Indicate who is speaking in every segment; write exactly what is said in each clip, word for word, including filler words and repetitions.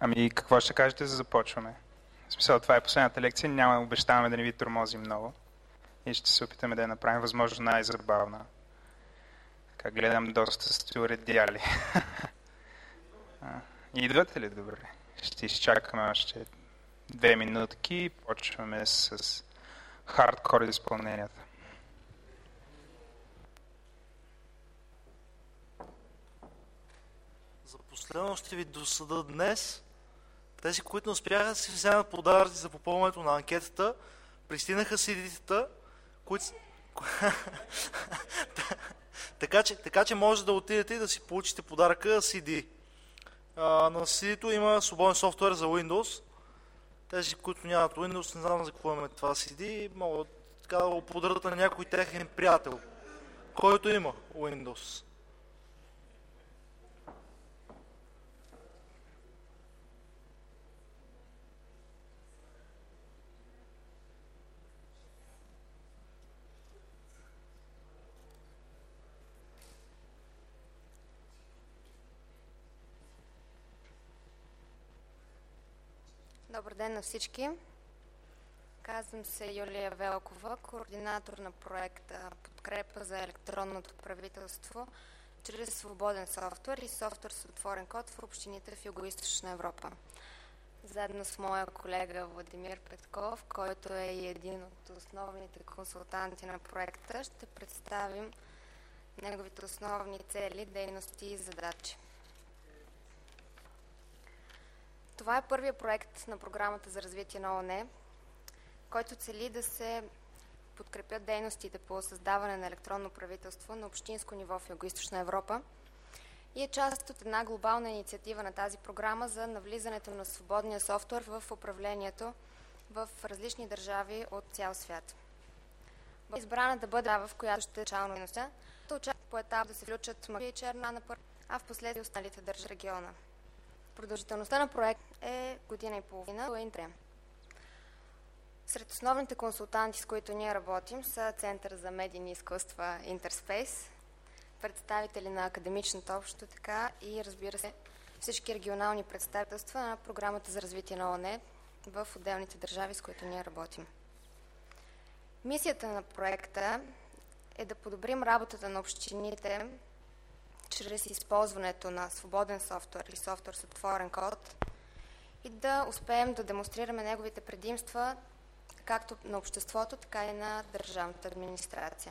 Speaker 1: Ами, какво ще кажете за започваме? В смисъл, това е последната лекция, няма обещаваме да не ви тормозим много и ще се опитаме да я направим възможно най-забавна. Така, гледам, доста сте уредяли. Идвате ли? Добре. Ще изчакаме още две минутки и почваме с хардкор изпълненията.
Speaker 2: За последно ще ви досъда днес. Тези, които не успяха да си вземат подаръци за попълването на анкетата, пристигнаха сидитата, които... така, че, така че може да отидете и да си получите подаръка си ди. А, на си ди-то има свободен софтуер за Windows. Тези, които нямат Windows, не знам за какво имаме това си ди, могат така да го подарят на някой техен приятел, който има Windows.
Speaker 3: Добър ден на всички. Казвам се Юлия Велкова, координатор на проекта Подкрепа за електронното правителство чрез свободен софтуер и софтуер с отворен код в общините в Югоизточна Европа. Заедно с моя колега Владимир Петков, който е и един от основните консултанти на проекта, ще представим неговите основни цели, дейности и задачи. Това е първият проект на Програмата за развитие на ООН, който цели да се подкрепят дейностите по създаване на електронно правителство на общинско ниво в Югоизточна Европа и е част от една глобална инициатива на тази програма за навлизането на свободния софтуер в управлението в различни държави от цял свят. Избрана да бъде държава, в която ще е начално дейността, да очаква по етап да се включат Македония и Черна на първа, а в последствие останалите държави в региона. Продължителността на проект е година и половина до интре. Сред основните консултанти, с които ние работим, са Център за медийни изкуства Интерспейс, представители на академичната общност, така и, разбира се, всички регионални представителства на Програмата за развитие на ООН в отделните държави, с които ние работим. Мисията на проекта е да подобрим работата на общините чрез използването на свободен софтуер и софтуер с отворен код и да успеем да демонстрираме неговите предимства както на обществото, така и на държавната администрация.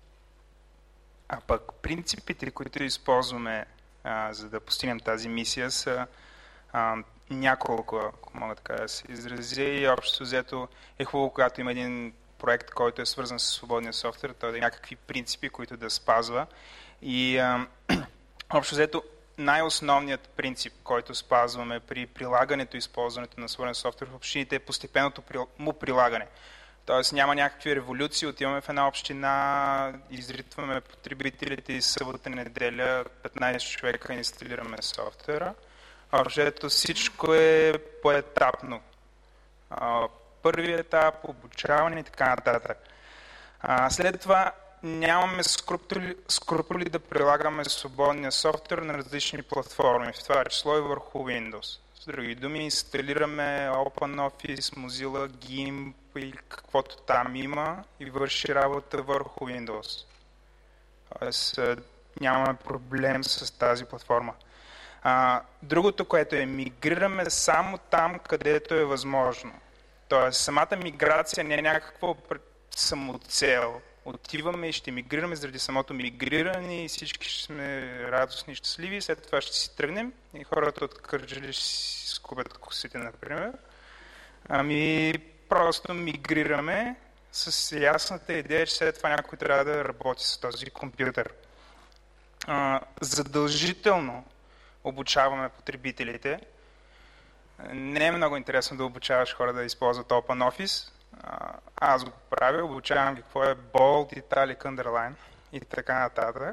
Speaker 1: А пък принципите, които използваме а, за да постигнем тази мисия, са а, няколко, ако мога така да се изразя, и общо взето е хубаво, когато има един проект, който е свързан с свободния софтуер, той да има някакви принципи, които да спазва. И а, общо взето най-основният принцип, който спазваме при прилагането и използването на свободен софтуер в общините е постепенното му прилагане. Тоест няма някакви революции, отиваме в една община, изритваме потребителите и събота неделя, петнайсет човека инсталираме софтуера. Общо взето всичко е поетапно. Първият етап, обучаване и така нататък. След това нямаме скрупули, скрупули да прилагаме свободния софтуер на различни платформи, в това число и върху Windows. С други думи, инсталираме OpenOffice, Mozilla, GIMP или каквото там има и върши работа върху Windows. Тоест, нямаме проблем с тази платформа. А, другото, което е, мигрираме само там, където е възможно. Тоест, самата миграция не е някаква самоцел. Отиваме и ще мигрираме заради самото мигриране и всички ще сме радостни и щастливи. След това ще си тръгнем и хората от Кърджали ще си скубят косите, например. Ами просто мигрираме с ясната идея, че след това някой трябва да работи с този компютър. А, задължително обучаваме потребителите. Не е много интересно да обучаваш хора да използват OpenOffice. Аз го правя, обучавам ги какво е Bold, Italic, Underline и така нататък.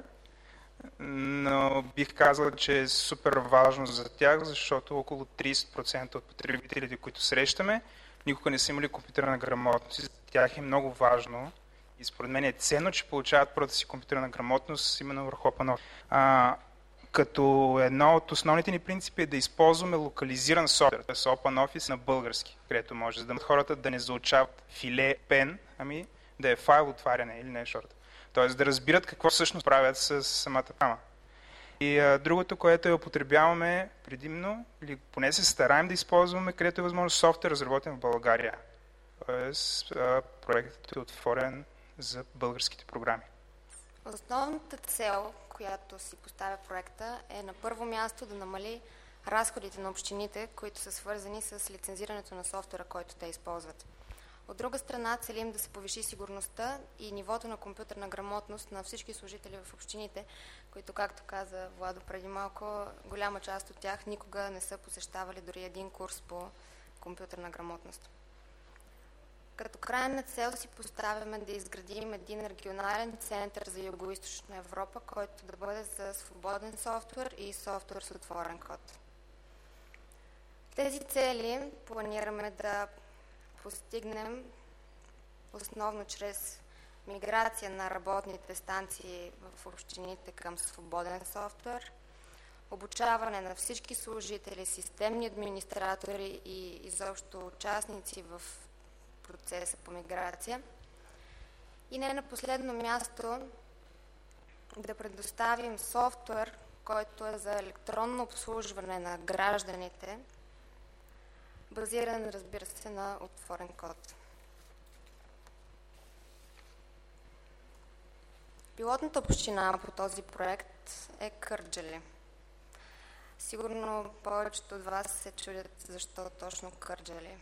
Speaker 1: Но бих казал, че е супер важно за тях, защото около трийсет процента от потребителите, които срещаме, никога не са имали компютърна грамотност. За тях е много важно и според мен е ценно, че получават първата си компютърна грамотност именно върху OpenOffice. като едно от основните ни принципи е да използваме локализиран софтуер, т.е. OpenOffice на български, където може, за да хората да не заучават филе пен, ами да е файл отваряне или нещо. Т.е. да разбират какво всъщност правят с самата програма. И а, другото, което е употребяваме предимно, или поне се стараем да използваме, където е възможно софтуер, разработен в България. Тоест, а, проектът е отворен за българските програми.
Speaker 3: Основната цел, която си поставя проекта, е на първо място да намали разходите на общините, които са свързани с лицензирането на софтуера, който те използват. От друга страна, целим да се повиши сигурността и нивото на компютърна грамотност на всички служители в общините, които, както каза Владо преди малко, голяма част от тях никога не са посещавали дори един курс по компютърна грамотност. Като крайна цел си поставяме да изградим един регионален център за Югоизточна Европа, който да бъде за свободен софтуер и софтуер с отворен код. Тези цели планираме да постигнем основно чрез миграция на работните станции в общините към свободен софтуер, обучаване на всички служители, системни администратори и изобщо участници в процеса по миграция. И не на последно място да предоставим софтуер, който е за електронно обслужване на гражданите, базиран, разбира се, на отворен код. Пилотната община по този проект е Кърджали. Сигурно повечето от вас се чудят защо точно Кърджали.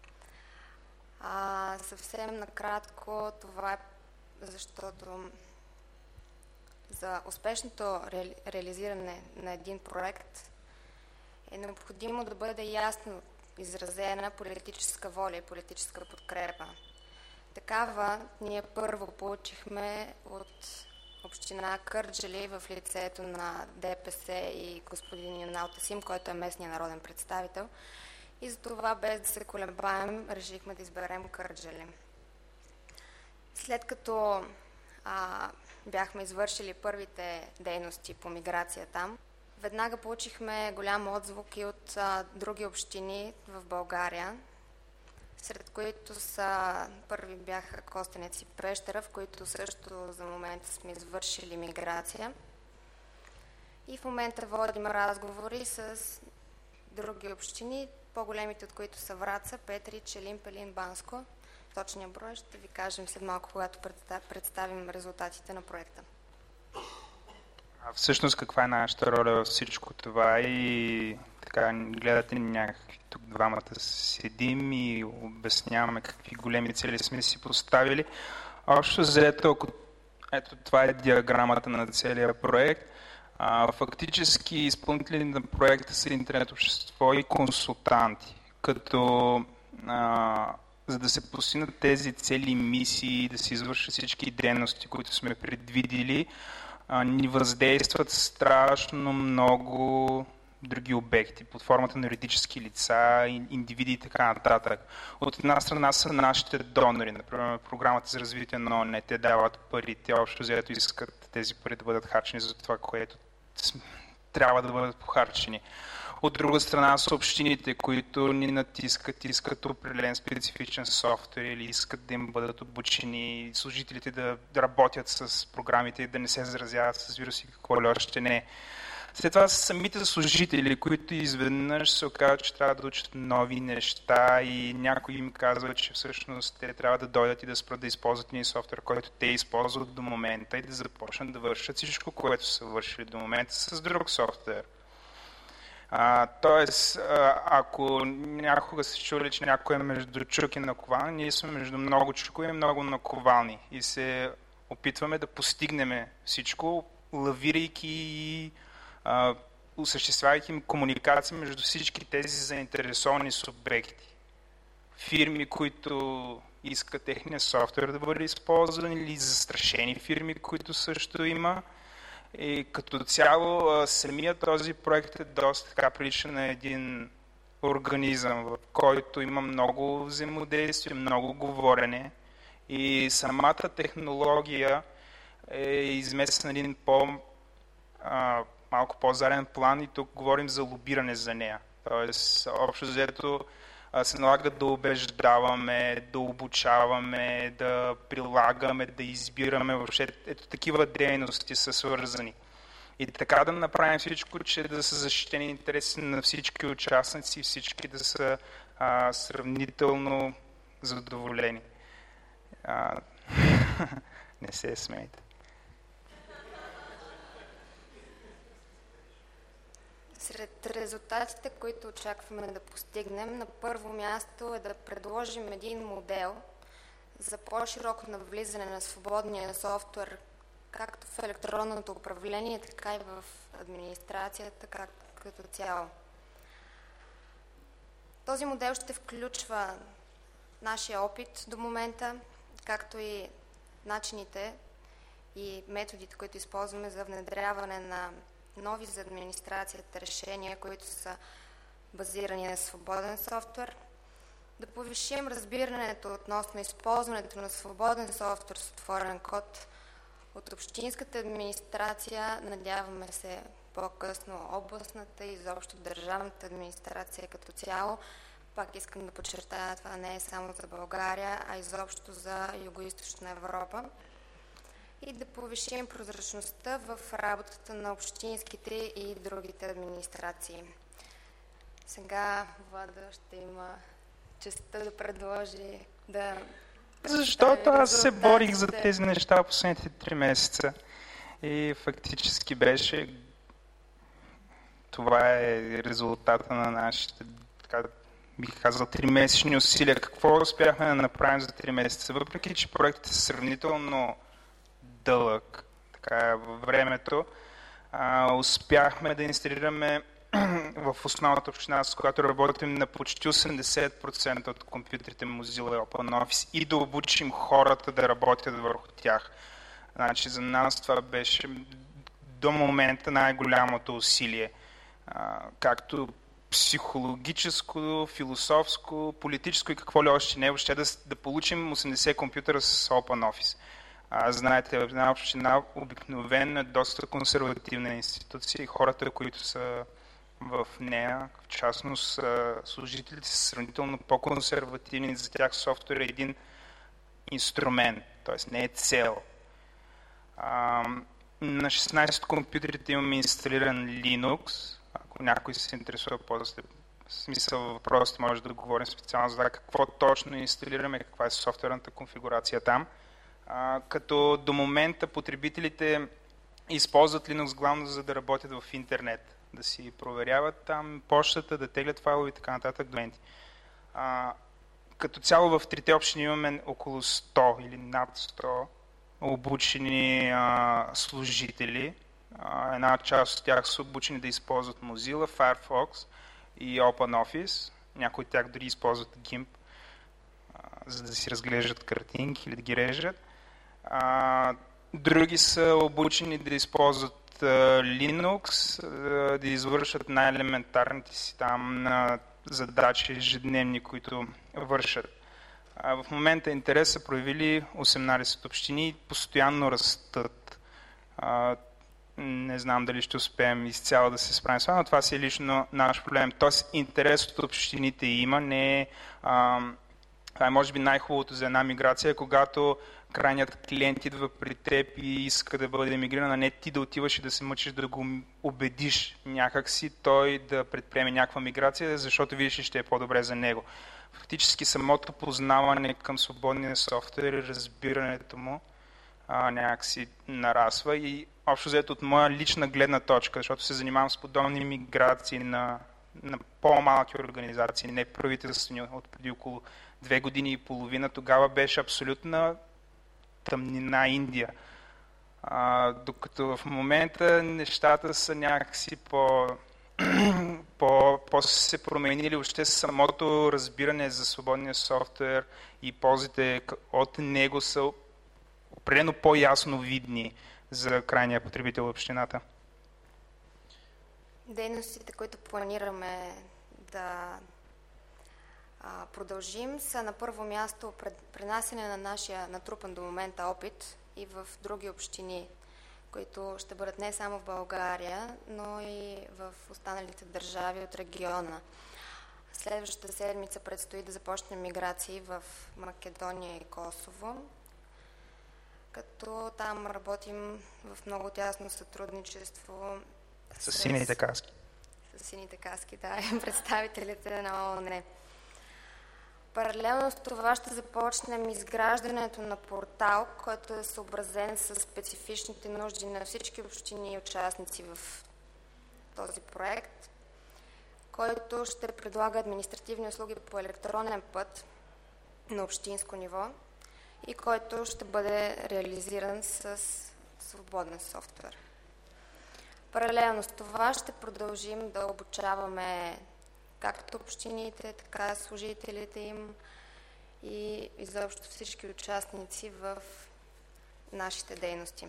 Speaker 3: А, съвсем накратко, това е защото за успешното ре, реализиране на един проект е необходимо да бъде ясно изразена политическа воля и политическа подкрепа. Такава ние първо получихме от община Кърджали в лицето на ДПС и господин Юнал Тасим, който е местният народен представител. И за това, без да се колебаем, решихме да изберем Кърджали. След като а, бяхме извършили първите дейности по миграция там, веднага получихме голям отзвук и от а, други общини в България, сред които са първи бяха Костенец и Пещера, в които също за момента сме извършили миграция. И в момента водим разговори с други общини, по-големите от които са Враца, Петрич, Елин, Пелин, Банско. Точния брой ще ви кажем след малко, когато представим резултатите на проекта.
Speaker 1: А всъщност каква е нашата роля във всичко това и така гледате някакви тук двамата седим и обясняваме какви големи цели сме си поставили. Общо взето, ако ето това е диаграмата на целия проект, а, фактически изпълнители на проекта са интернет общество и консултанти, като а, за да се постигнат тези цели и мисии, да се извършат всички дейности, които сме предвидили, а, ни въздействат страшно много други обекти, под формата на юридически лица, индивиди и така нататък. От една страна са нашите донори, например програмата за развитие на ООН, те дават пари, те общо взето искат тези пари да бъдат харчени за това, което трябва да бъдат похарчени. От друга страна са общините, които ни натискат, искат определен специфичен софтуер или искат да им бъдат обучени служителите да работят с програмите и да не се заразяват с вируси, какво ли още не. След това са самите служители, които изведнъж се оказват, че трябва да учат нови неща и някой им казва, че всъщност те трябва да дойдат и да спрат да използват един софтуер, който те използват до момента и да започнат да вършат всичко, което са вършили до момента с друг софтуер. А, тоест, а, ако някога се чули, че някой е между чук и наковални, ние сме между много чукови и много наковални и се опитваме да постигнем всичко, лавирайки и Uh, осъществявайки комуникация между всички тези заинтересовани субекти. Фирми, които искат техния софтуер да бъде използван, или застрашени фирми, които също има. И като цяло uh, самият този проект е доста така прилича на един организъм, в който има много взаимодействие, много говорене и самата технология е изместена на един по- uh, малко по-заден план и тук говорим за лобиране за нея. Тоест, общо взето се налага да убеждаваме, да обучаваме, да прилагаме, да избираме. Въобще ето такива дейности са свързани. И така да направим всичко, че да са защитени интереси на всички участници и всички да са а, сравнително задоволени. А, не се смейте.
Speaker 3: Сред резултатите, които очакваме да постигнем, на първо място е да предложим един модел за по-широко навлизане на свободния софтуер, както в електронното управление, така и в администрацията, както като цяло. Този модел ще включва нашия опит до момента, както и начините и методите, които използваме за внедряване на нови за администрацията решения, които са базирани на свободен софтуер, да повишим разбирането относно използването на свободен софтуер с отворен код от общинската администрация, надяваме се по-късно областната и изобщо държавната администрация като цяло. Пак искам да подчертая, това не е само за България, а изобщо за Югоизточна Европа. И да повишим прозрачността в работата на общинските и другите администрации. Сега Влада ще има честта да предложи да...
Speaker 1: Защото аз се борих за тези неща последните три месеца и фактически беше това е резултата на нашите, така бих казал, тримесечни усилия. Какво успяхме да направим за три месеца? Въпреки че проектът е сравнително дълъг така, във времето, а, успяхме да инсталираме в основната община, с която работим, на почти осемдесет процента от компютрите Mozilla и OpenOffice и да обучим хората да работят върху тях. Значи, за нас това беше до момента най-голямото усилие. А, както психологическо, философско, политическо и какво ли още не, въобще да, да получим осемдесет компютъра с OpenOffice. А, знаете, в една община обикновено е доста консервативна институция и хората, които са в нея, в частност служителите са сравнително по-консервативни, за тях софтуер е един инструмент, т.е. не е цел. А, на шестнайсет компютрите имаме инсталиран Linux. Ако някой се интересува по-за смисъл въпросите, може да говорим специално за какво точно инсталираме, каква е софтуерната конфигурация там. А, като до момента потребителите използват Linux главно за да работят в интернет, да си проверяват там почтата, да теглят файлове и така нататък документи. А, като цяло в трите общини имаме около сто или над сто обучени а, служители. А, една част от тях са обучени да използват Mozilla, Firefox и OpenOffice. Някои от тях дори използват гимп, а, за да си разглеждат картинки или да ги режат. А, други са обучени да използват Linux, да извършат най-елементарните си там задачи ежедневни, които вършат. В момента интерес са проявили осемнайсет общини и постоянно растат. Не знам дали ще успеем изцяло да се справим с това, но това си е лично наш проблем. Тоест интерес от общините има, не е... Това е може би най-хубавото за една миграция, когато крайният клиент идва при теб и иска да бъде мигриран, а не ти да отиваш и да се мъчиш да го убедиш някакси той да предприеме някаква миграция, защото видиш, че ще е по-добре за него. Фактически самото познаване към свободния софтуер и разбирането му а, някакси нарасва и общо взето от моя лична гледна точка, защото се занимавам с подобни миграции на, на по-малки организации, не правителствени, от преди около две години и половина, тогава беше абсолютна тъмнина Индия. А, докато в момента нещата са някакси по, по, по се променили, въобще самото разбиране за свободния софтуер и ползите от него са определено по-ясно видни за крайния потребител в общината.
Speaker 3: Дейностите, които планираме да продължим, са на първо място пренасене на нашия натрупан до момента опит и в други общини. които ще бъдат не само в България, но и в останалите държави от региона. Следващата седмица предстои да започнем миграции в Македония и Косово, като там работим в много тясно сътрудничество
Speaker 1: с сините каски.
Speaker 3: С сините каски, да, и представителите на ООН. Паралелно с това ще започнем изграждането на портал, който е съобразен с специфичните нужди на всички общини и участници в този проект, който ще предлага административни услуги по електронен път на общинско ниво и който ще бъде реализиран с свободен софтуер. Паралелно с това ще продължим да обучаваме както общините, така и служителите им и изобщо всички участници в нашите дейности.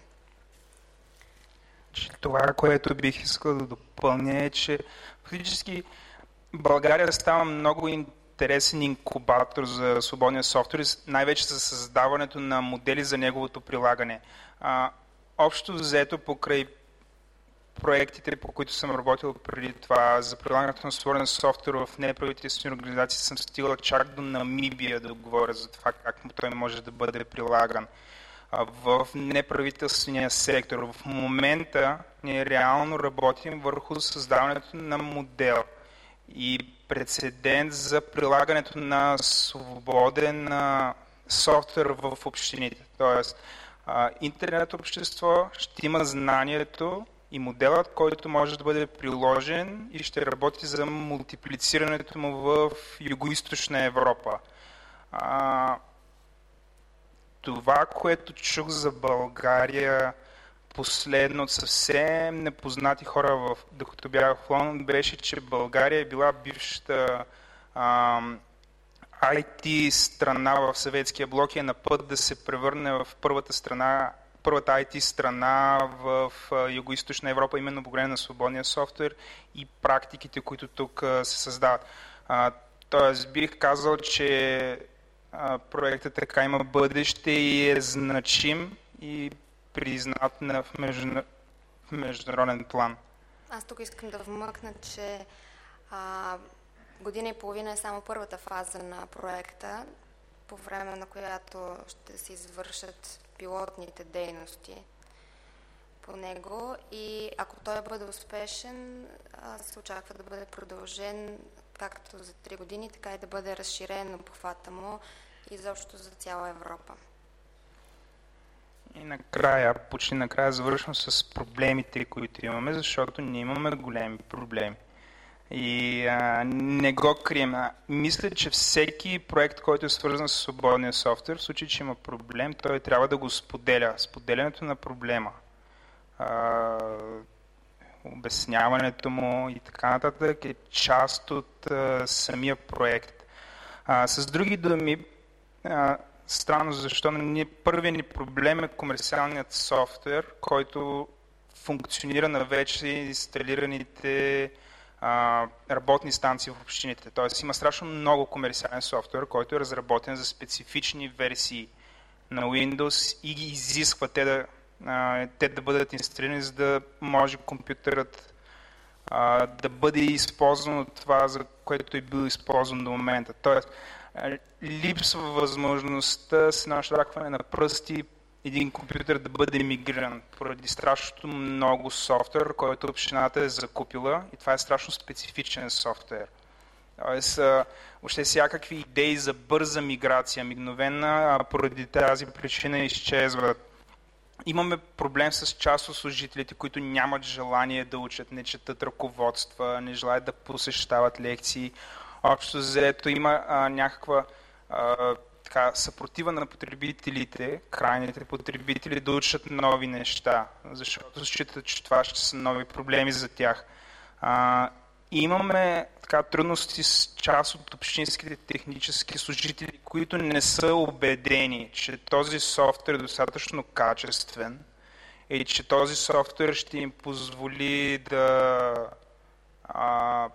Speaker 1: Това, което бих искал да допълня, е, че фактически България става много интересен инкубатор за свободния софтуер, най-вече за създаването на модели за неговото прилагане. А, общо взето покрай проектите, по които съм работил преди това, за прилагането на свободен софтуер в неправителствени организации, съм стигал чак до Намибия да говоря за това как той може да бъде прилаган в неправителствения сектор. В момента ние реално работим върху създаването на модел и прецедент за прилагането на свободен софтуер в общините. Тоест, интернет общество ще има знанието и моделът, който може да бъде приложен и ще работи за мултиплицирането му в Югоизточна Европа. А, това, което чух за България последно от съвсем непознати хора, в, докато бях в Лондон, беше, че България е била бившата а, ай ти страна в Съветския блок и е на път да се превърне в първата страна първата ай ти страна в Югоизточна Европа, именно благодарение на свободния софтуер и практиките, които тук се създават. Тоест бих казал, че проектът така има бъдеще и е значим и признат в, между... в международен план.
Speaker 3: Аз тук искам да вмъкна, че а, година и половина е само първата фаза на проекта, по време на която ще се извършат пилотните дейности по него и ако той бъде успешен, се очаква да бъде продължен както за три години, така и да бъде разширен обхвата му изобщо за цяла Европа.
Speaker 1: И накрая, почти накрая завършвам с проблемите, които имаме, защото ние имаме големи проблеми. И а, не го крием. Мисля, че всеки проект, който е свързан с свободния софтуер, в случай, че има проблем, той трябва да го споделя. Споделянето на проблема, а, обясняването му и така нататък е част от а, самия проект. А, с други думи, а, странно защо, ние първият ни проблем е комерциалният софтуер, който функционира на вече инсталираните работни станции в общините. Тоест има страшно много комерциален софтуер, който е разработен за специфични версии на Windows и ги изисква те да, а, те да бъдат инсталирани, за да може компютърът а, да бъде използван от това, за което е бил използван до момента. Тоест липсва възможността с наштракване на пръсти един компютър да бъде мигриран поради страшно много софтуер, който общината е закупила и това е страшно специфичен софтуер. Тоест, въобще всякакви идеи за бърза миграция, мигновена, а поради тази причина изчезват. Имаме проблем с част от служителите, които нямат желание да учат, не четат ръководства, не желаят да посещават лекции. Общо взето има а, някаква а, така, съпротива на потребителите, крайните потребители да учат нови неща, защото считат, че това ще са нови проблеми за тях. А, имаме така, трудности с част от общинските технически служители, които не са убедени, че този софтуер е достатъчно качествен и че този софтуер ще им позволи да а,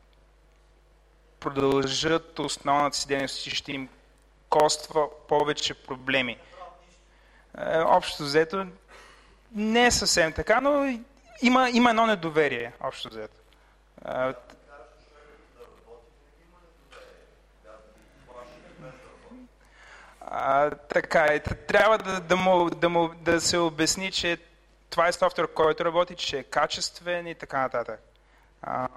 Speaker 1: продължат основната си дейност и ще им коства повече проблеми. Е, общо взето, не е съвсем така, но има, има едно недоверие, общо взето. А, така е. Трябва да, да, му, да, му, да се обясни, че това е софтуер, който работи, че е качествен и така нататък. А,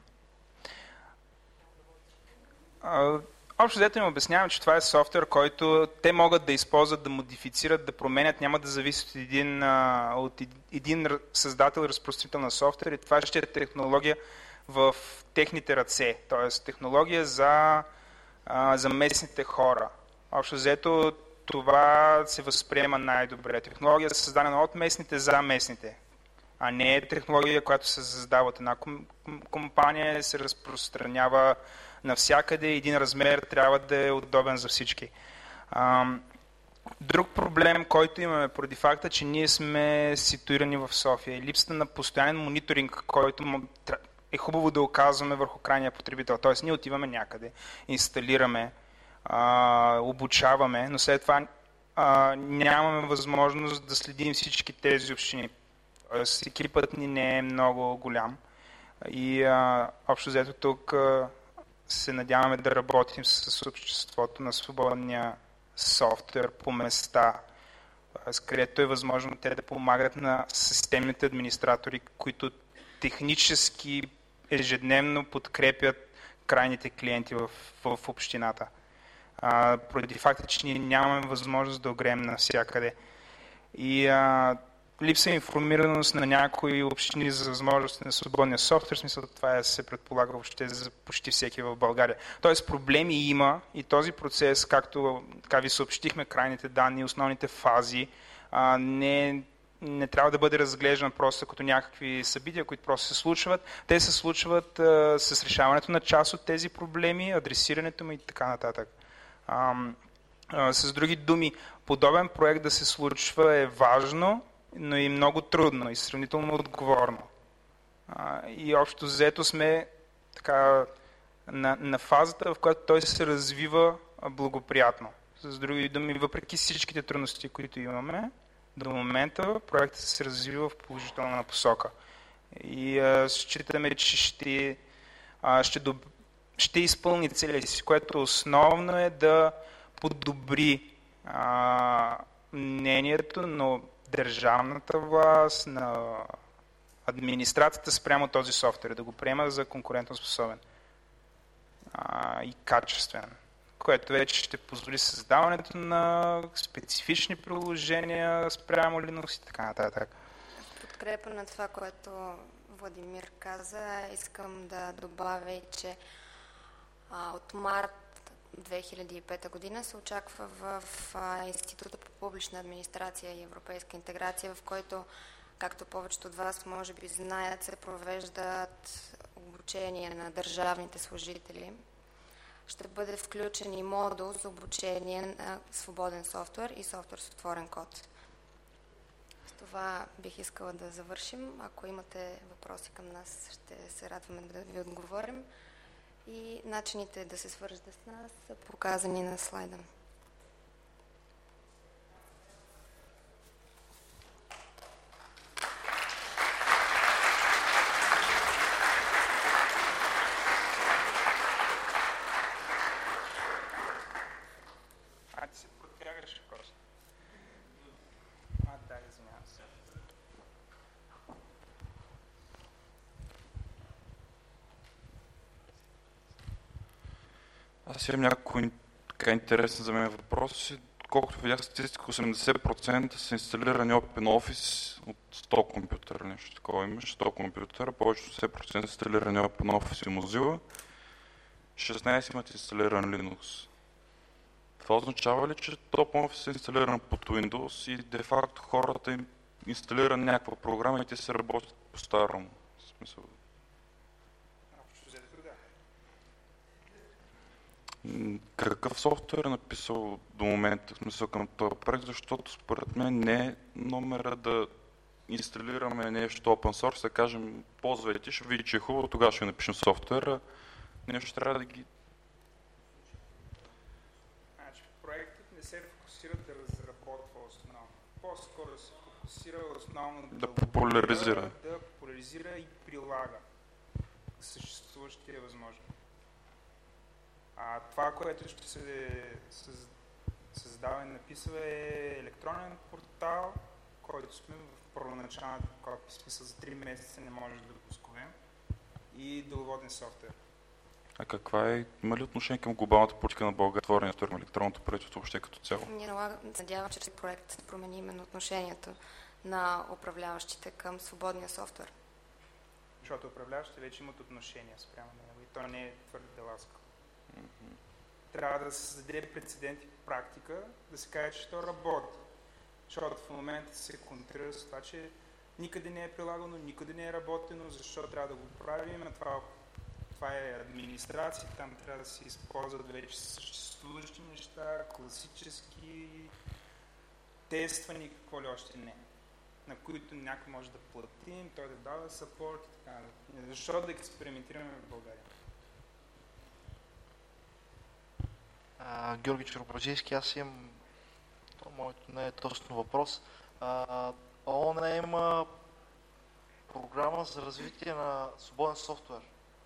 Speaker 1: а, общо взето им обяснявам, че това е софтуер, който те могат да използват, да модифицират, да променят, няма да зависи от един, от един създател и разпространител на софтуер и това ще е технология в техните ръце, т.е. технология за, за местните хора. Общо взето това се възприема най-добре. Технология е създадена от местните за местните, а не е технология, която се създава от една компания, се разпространява навсякъде, един размер трябва да е удобен за всички. Друг проблем, който имаме поради факта, че ние сме ситуирани в София и липсата на постоянен мониторинг, който е хубаво да оказваме върху крайния потребител. Тоест ние отиваме някъде, инсталираме, обучаваме, но след това нямаме възможност да следим всички тези общини. Тоест екипът ни не е много голям и общо взето тук се надяваме да работим с обществото на свободния софтуер по места, където е възможно те да помагат на системните администратори, които технически ежедневно подкрепят крайните клиенти в, в общината. А, поради факта, че ние нямаме възможност да огреем навсякъде. И а, липса информираност на някои общини за възможности на свободния софтуер, в смисъл това е, се предполага въобще за почти всеки в България. Тоест проблеми има и този процес, както така ви съобщихме, крайните данни, основните фази, а, не, не трябва да бъде разглеждан просто като някакви събития, които просто се случват. Те се случват а, с решаването на част от тези проблеми, адресирането му и така нататък. А, а, с други думи, подобен проект да се случва е важно, но и много трудно и сравнително отговорно. А, и общо взето сме така, на, на фазата, в която той се развива благоприятно. С други думи, въпреки всичките трудности, които имаме, до момента проектът се развива в положителна посока. И а, считаме, че ще, а, ще, доб... ще изпълни целите си, което основно е да подобри а, мнението на държавната власт, на администрацията спрямо този софтуер, да го приема за конкурентоспособен а, и качествен, което вече ще позволи създаването на специфични приложения спрямо Linux и така нататък.
Speaker 3: В подкрепа на това, което Владимир каза, искам да добавя и, че а, от март две хиляди и пета година се очаква в, в Института по публична администрация и европейска интеграция, в който, както повечето от вас може би знаят, се провеждат обучение на държавните служители. Ще бъде включен и модул за обучение на свободен софтуер и софтуер с отворен код. С това бих искала да завършим. Ако имате въпроси към нас, ще се радваме да ви отговорим. И начините да се свържете с нас са показани на слайда.
Speaker 1: А, ти се протягаш просто. А, да, извинявам се.
Speaker 4: Аз имам някои така интересни за мен въпроси. Колкото видях статистика, осемдесет процента са инсталирани OpenOffice от сто компютъра, нещо такова имаш, сто компютъра, повечето осемдесет процента са инсталирани OpenOffice и Mozilla, шестнайсет имат инсталиран Linux. Това означава ли, че OpenOffice е инсталиран под Windows и де-факто хората им инсталират някаква програма и те се работят по-старому? В смисъл... Какъв софтуер е написал до момента, в смисъл към този проект, защото според мен не е номера да инсталираме нещо open source, да кажем ползвайте, ще види, че е хубаво, тогава ще напишем софтуера, нещо трябва да ги...
Speaker 1: Значи, проектът не се фокусира да разработва основно, по-скоро да се фокусира фокусира основно
Speaker 4: да популяризира.
Speaker 1: Да популяризира и прилага съществуващите възможности. А това, което ще се създава и написва е електронен портал, който сме в първоначалната копия. В смисъл за три месеца не може да го пусковем. И деловоден софтуер.
Speaker 4: А каква е, има ли отношение към глобалната политика на България, отворения софтуер на електронното правителство въобще като цяло?
Speaker 3: Ние надявам, че този проект промени именно отношението на управляващите към свободния софтуер.
Speaker 1: Защото управляващите вече имат отношение спрямо него и то не е твърде ласкаво. Mm-hmm. Трябва да се създаде прецедент и практика, да се каже, че то работи. Защото в момента се контрира с това, че никъде не е прилагано, никъде не е работено, защо трябва да го правим, а това, това е администрация, там трябва да се използват вече съществуващи неща, класически, тествани, какво ли още не, на които някой може да платим, той да дава съпорт и така. Защо да експериментираме в България?
Speaker 2: А, Георги Чорбаджийски, аз имам, то моето не е точно въпрос. А, ООН има програма за развитие на свободен софтуер.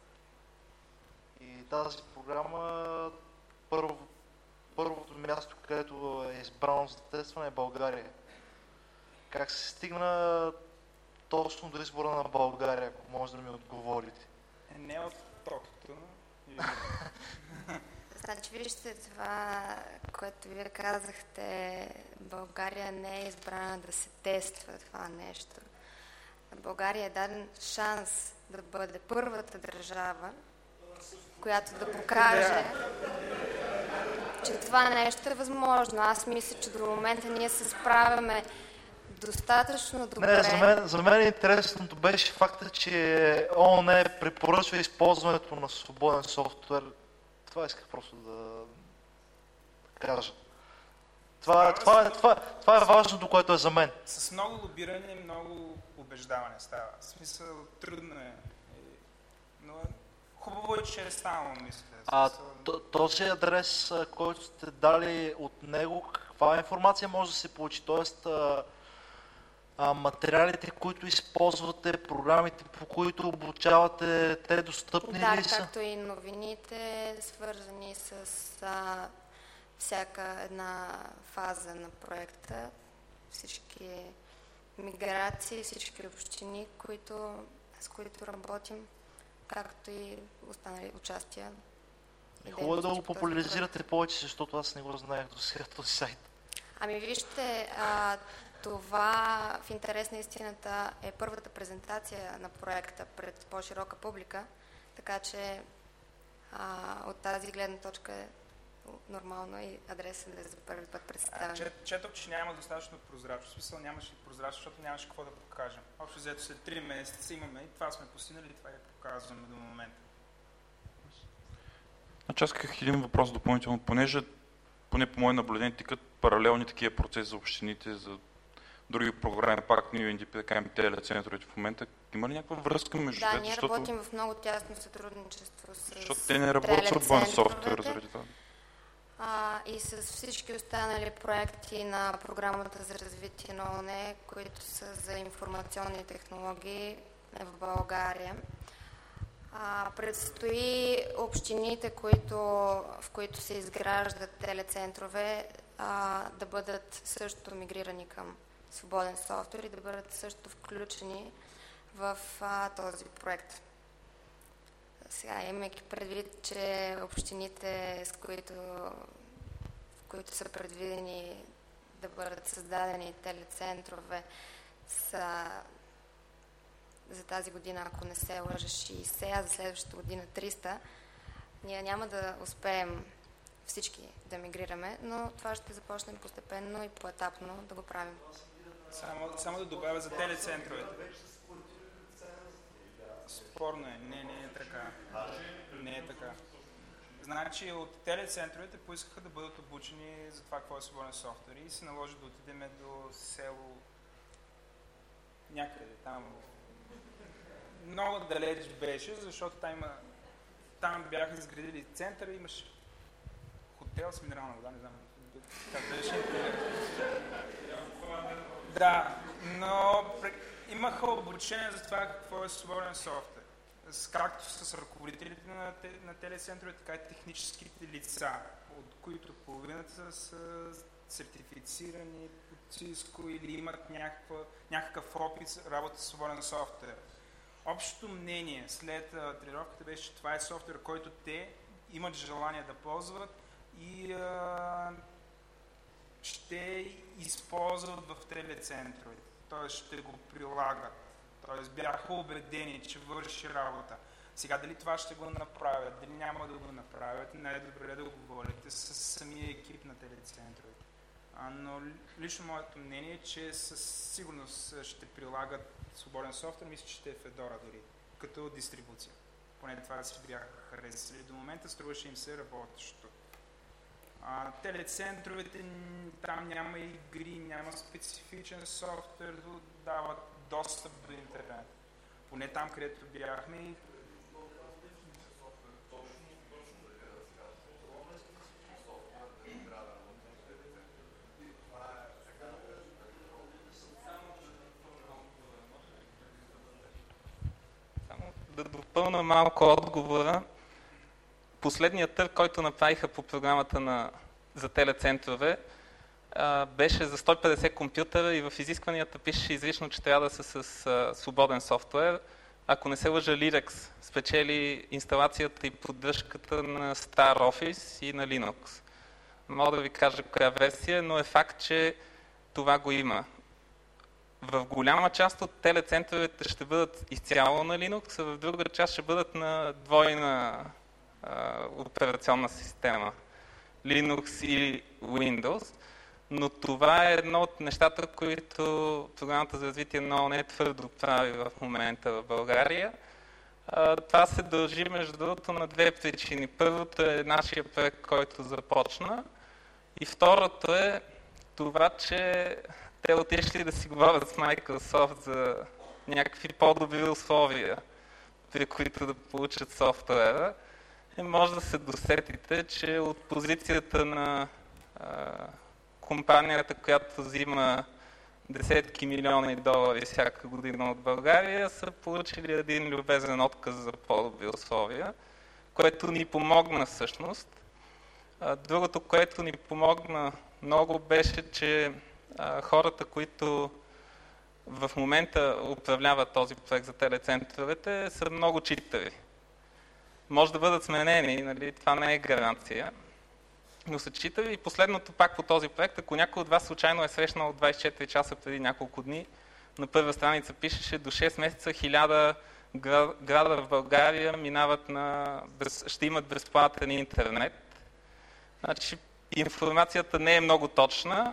Speaker 2: И тази програма, първо, първото място, където е избрано за тестване е България. Как се стигна точно до избора на България, ако може да ми отговорите?
Speaker 1: Е, не от токто.
Speaker 3: Значи, вижте това, което вие казахте, България не е избрана да се тества това нещо. България е даден шанс да бъде първата държава, която да покаже, че това нещо е възможно. Аз мисля, че до момента ние се справяме достатъчно добре.
Speaker 2: Не, за мен, за мен интересното беше факта, че ООН препоръчва използването на свободен софтуер. Това исках просто да кажа. Това, това, това, това, това е важното, което е за мен.
Speaker 1: С много лобиране, много убеждаване става. В смисъл, трудно е. Но хубаво е, че е станало, мисля.
Speaker 2: А този адрес, който сте дали от него, каква информация може да се получи? Тоест, а, а, материалите, които използвате, програмите, по които обучавате, те достъпни
Speaker 3: да,
Speaker 2: ли са?
Speaker 3: Да, както и новините, свързани с а, всяка една фаза на проекта, всички миграции, всички общини, които, с които работим, както и останали участия.
Speaker 2: Е хубаво да го популяризирате повече, защото аз не го знаех до сега този сайт.
Speaker 3: Ами вижте, а, това в интерес на истината е първата презентация на проекта пред по-широка публика, така че а, от тази гледна точка е нормално и адресът да е за първи път представен.
Speaker 1: Чет, четох, че няма достатъчно прозрачно. В смисъл нямаше прозрачно, защото нямаше какво да покажем. Общо взето след три месеца имаме и това сме постигнали и това я показваме до момента.
Speaker 4: Значи аз исках един въпрос допълнително, понеже поне по мое наблюдение тикат паралелни такива процеси за общините, за други програми, пак на Ю Ен Ди Пи, да кажем телецентровете в момента. Има ли някаква връзка между
Speaker 3: да,
Speaker 4: двете?
Speaker 3: ние
Speaker 4: защото...
Speaker 3: работим в много тясно сътрудничество с
Speaker 4: Защото те не работят с свободен софтуер заради това.
Speaker 3: А, и с всички останали проекти на програмата за развитие на ООН, които са за информационни технологии в България. А, предстои общините, които, в които се изграждат телецентрове, а, да бъдат също мигрирани към свободен софтуер и да бъдат също включени в а, този проект. Сега, имайки предвид, че общините, с които, в които са предвидени да бъдат създадени телецентрове, са за тази година, ако не се лъжа, шейсет, а за следващата година триста, ние няма да успеем всички да мигрираме, но това ще започнем постепенно и поетапно да го правим.
Speaker 1: Само, само да добавя за телецентровете. Спорно е. Не, не е така. Не е така. Значи от телецентровете поискаха да бъдат обучени за това какво е свободен софтуер и се наложи да отидем до село някъде там. Много далеч беше, защото там, има, там бяха изградили центъра, имаше хотел с минерална вода, не знам как беше. Да, Но имаха обучение за това какво е свободен софтуер. Както с ръководителите на, на телецентрове, така и техническите лица, от които половината са сертифицирани от Cisco или имат някаква, някакъв опит работа с свободен софтуер. Общото мнение след тренировката беше, че това е софтуер, който те имат желание да ползват и а, ще използват в телецентровете. Т.е. ще го прилагат. Т.е. бяха убедени, че върши работа. Сега дали това ще го направят, дали няма да го направят, най-добре да го говорите с самия екип на телецентровете. А, но лично моето мнение е, че със сигурност ще прилагат свободен софтуер, мисля, че ще е Fedora дори, като дистрибуция. Поне това си бяха харесали. До момента струваше им се работещо. А, телецентровете, там няма игри, няма специфичен софтуер, дават достъп до интернет. Поне там, където бяхме.
Speaker 5: Само да допълна малко отговора. Последният търг, който направиха по програмата на, за телецентрове, а, беше за сто и петдесет компютъра и в изискванията пише изрично, че трябва да са с а, свободен софтуер. Ако не се лъжа, Linux спечели инсталацията и поддръжката на Star Office и на Linux. Мога да ви кажа коя версия, но е факт, че това го има. В голяма част от телецентровете ще бъдат изцяло на Linux, а в друга част ще бъдат на двойна а, операционна система. Linux или Windows. Но това е едно от нещата, които програмата за развитие на ООН твърдо прави в момента в България. А, това се дължи, между другото, на две причини. Първото е нашия проект, който започна. И второто е това, че те отишли да си говорят с Microsoft за някакви по-добри условия, при които да получат софтуера. И може да се досетите, че от позицията на а, компанията, която взима десетки милиони долари всяка година от България, са получили един любезен отказ за по-добри условия, което ни помогна всъщност. А, другото, което ни помогна много, беше, че а, хората, които в момента управляват този проект за телецентровете, са много читави. Може да бъдат сменени, нали? Това не е гаранция, но са читави. И последното пак по този проект, ако някой от вас случайно е срещнал двайсет и четири часа преди няколко дни, на първа страница пишеше до шест месеца хиляда града в България минават на, ще имат безплатен интернет. Значи информацията не е много точна.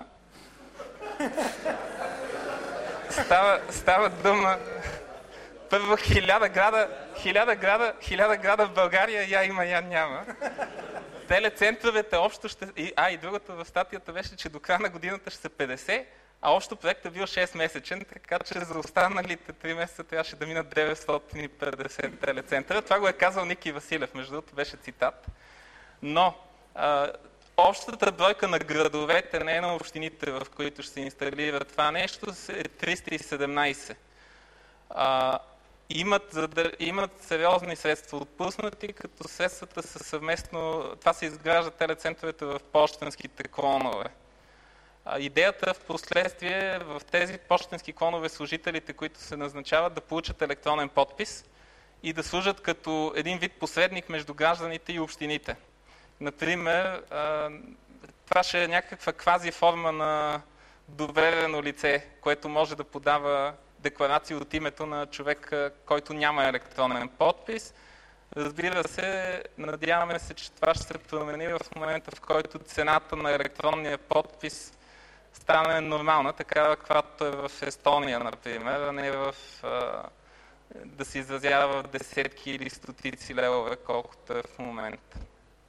Speaker 5: Става, става дума... Първо хиляда града, хиляда града, хиляда града в България, я има, я няма. Телецентровете общо ще... А, и другото в статията беше, че до края на годината ще са петдесет, а общо проектът бил шест месечен, така че за останалите три месеца трябваше да минат деветстотин и петдесет телецентъра. Това го е казал Ники Василев, между другото беше цитат. Но а, общата бройка на градовете, не на общините, в които ще се инсталира това нещо, е триста и седемнайсет. А, имат, да, имат сериозни средства отпуснати, като средствата са съвместно, това се изгражда телецентровете в пощенските клонове. А, идеята в последствие в тези пощенски клонове служителите, които се назначават, да получат електронен подпис и да служат като един вид посредник между гражданите и общините. Например, а, това ще е някаква квази форма на доверено лице, което може да подава декларации от името на човека, който няма електронен подпис. Разбира се, надяваме се, че това ще се промени в момента, в който цената на електронния подпис стане нормална, такава каквато е в Естония, например, а не в, а, да се изразява в десетки или стотици левове, колкото е в момента.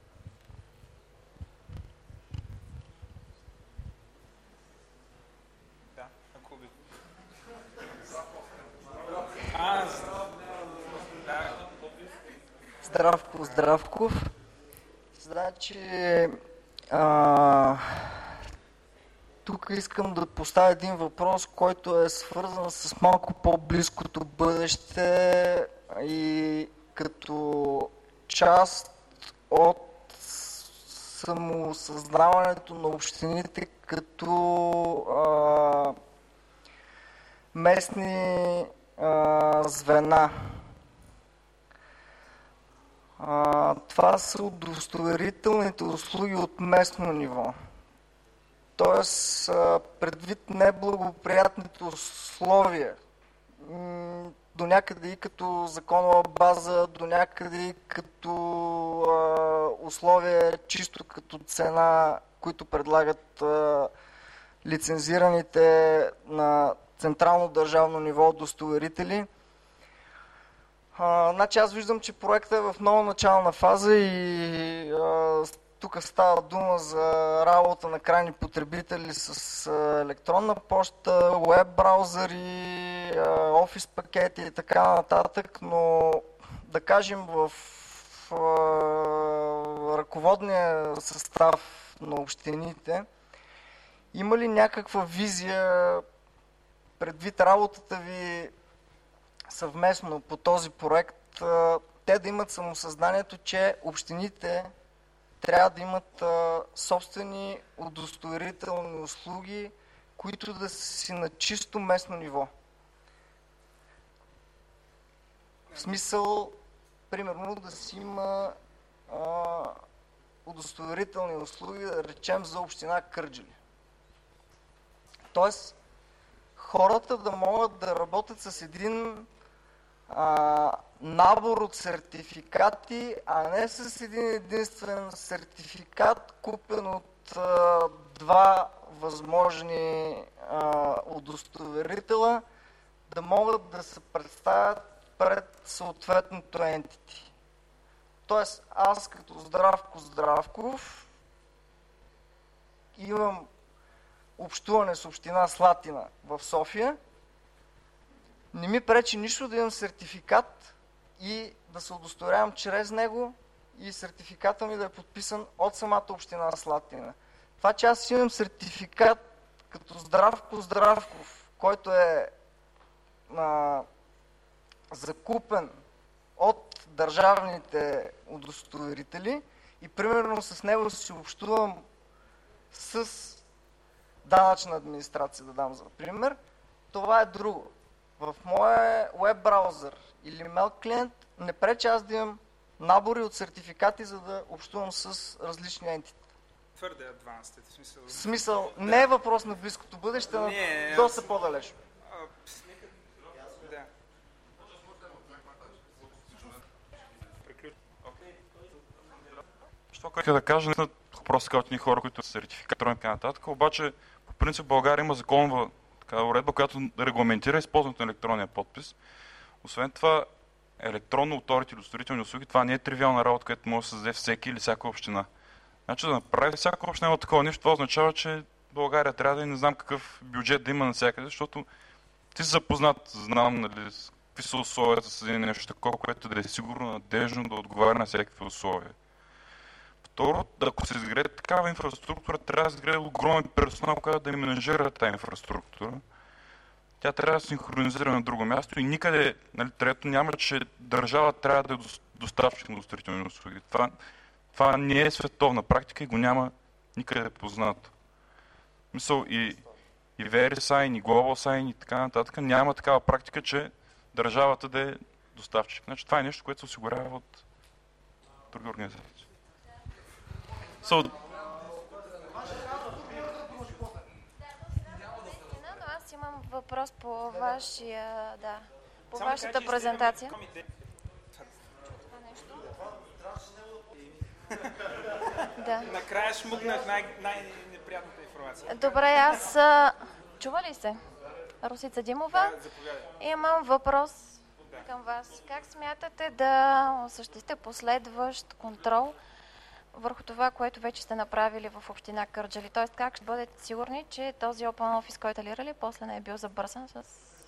Speaker 6: Здравко, Здравков. Значи, а, тук искам да поставя един въпрос, който е свързан с малко по-близкото бъдеще и като част от самосъздаването на общините като а, местни а, звена. А, това са удостоверителните услуги от местно ниво. Тоест, а, предвид неблагоприятните условия, до някъде и като законова база, до някъде и като а, условия, чисто като цена, които предлагат а, лицензираните на централно държавно ниво удостоверители. А, значи аз виждам, че проектът е в много начална фаза и а, тук става дума за работа на крайни потребители с а, електронна почта, веб браузъри, а, офис пакети и така нататък, но да кажем в а, ръководния състав на общините има ли някаква визия предвид работата ви съвместно по този проект, те да имат самосъзнанието, че общините трябва да имат а, собствени удостоверителни услуги, които да си на чисто местно ниво. В смисъл, примерно, да си има а, удостоверителни услуги, да речем, за община Кърджали. Тоест, хората да могат да работят с един а, набор от сертификати, а не с един единствен сертификат, купен от а, два възможни а, удостоверителя, да могат да се представят пред съответното ентити. Тоест, аз като Здравко Здравков имам общуване с община Слатина в София, не ми пречи нищо да имам сертификат и да се удостоверявам чрез него и сертификата ми да е подписан от самата община Слатина. Това, че аз имам сертификат като Здравко Здравков, който е а, закупен от държавните удостоверители и примерно с него си общувам с данъчна администрация, да дам за пример, това е друго. В моя веб браузър или мейл клиент не пречи аз да имам набори от сертификати, за да общувам с различни ентити.
Speaker 1: Твърде адванс, в смисъл...
Speaker 6: В смисъл, да. Не е въпрос на близкото бъдеще, но доста по-далеч.
Speaker 1: Да.
Speaker 4: Това, което да кажа, не въпроса от ние хора, които са сертификатори и така нататък, обаче по принцип България има законова така уредба, която регламентира използването на електронния подпис. Освен това, електронно авторити или удостоверителни услуги, това не е тривиална работа, която може да създаде всеки или всяка община. Значи да направи всяка община от такова нещо, това означава, че България трябва да и не знам какъв бюджет да има навсякъде, защото ти си запознат, знам, нали, какви са условията за създадение нещо такова, което да е сигурно, надежно, да отговаря на всякакви условия. Второ, ако се изгради такава инфраструктура, трябва да се изгради огромен персонал, който да менажира тази инфраструктура. Тя трябва да се синхронизира на друго място и никъде, нали, трето, няма, че държава трябва да е доставчик на удостоверителни услуги. Това, това не е световна практика и го няма никъде познато. Мисъл и, и VeriSign, и GlobalSign и така нататък няма такава практика, че държавата да е доставчик. Значи, това е нещо, което се осигурява от други организации. So,
Speaker 3: но аз имам въпрос по вашия, да, по
Speaker 1: Само
Speaker 3: вашата
Speaker 1: кажи,
Speaker 3: презентация. Да.
Speaker 1: Накрая шмугнах най- най-неприятната информация.
Speaker 3: Добре, аз... а, Чува ли се? Росица Димова.
Speaker 1: Да, заповядай.
Speaker 3: Имам въпрос
Speaker 1: Да.
Speaker 3: към вас. Как смятате да осъществите последващ контрол върху това, което вече сте направили в община Кърджали? Тоест, как ще бъдете сигурни, че този Open Office, който алирали, после не е бил забърсан с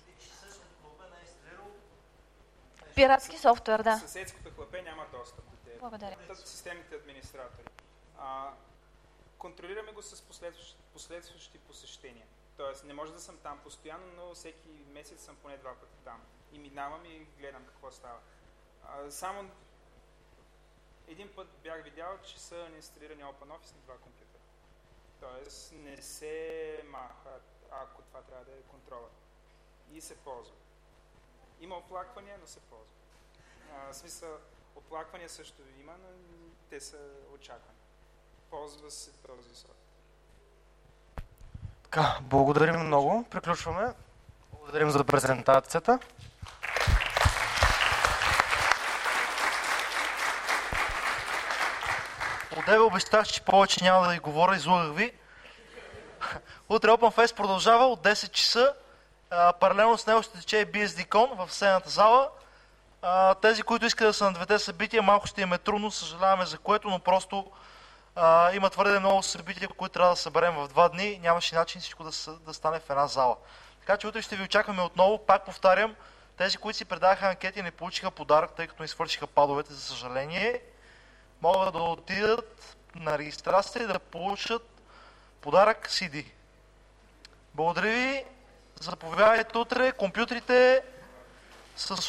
Speaker 3: пиратски софтуер, да.
Speaker 1: Съседското хлапе няма достъп до тези.
Speaker 3: Благодаря.
Speaker 1: Системните администратори. А, контролираме го с последващи, последващи посещения. Тоест, не може да съм там постоянно, но всеки месец съм поне два пъти там. И минавам и гледам какво става. А, само един път бях видял, че са инсталирани OpenOffice на два компютъра. Тоест, не се маха, ако това трябва да е контрола. И се ползва. Има оплаквания, но се ползва. А, в смисъл, оплаквания също има, но те са очаквани. Ползва се този софт.
Speaker 7: Така, благодарим много. Приключваме. Благодарим за презентацията.
Speaker 2: Одеве обещах, че повече няма да ви говоря, излагах ви. Утре OpenFest продължава от десет часа. А, паралелно с него ще тече и би ес ди кон в съседната зала. А, тези, които искат да са на двете събития, малко ще им е трудно, съжаляваме за което, но просто а, има твърде много събития, които трябва да съберем в два дни. Нямаше начин всичко да, да стане в една зала. Така че утре ще ви очакваме отново. Пак повтарям, тези, които си предаха анкети, не получиха подарък, тъй като не свършиха падовете, за съжаление. Могат да отидат на регистрация и да получат подарък си ди. Благодаря ви. Заповядайте утре. Компютрите с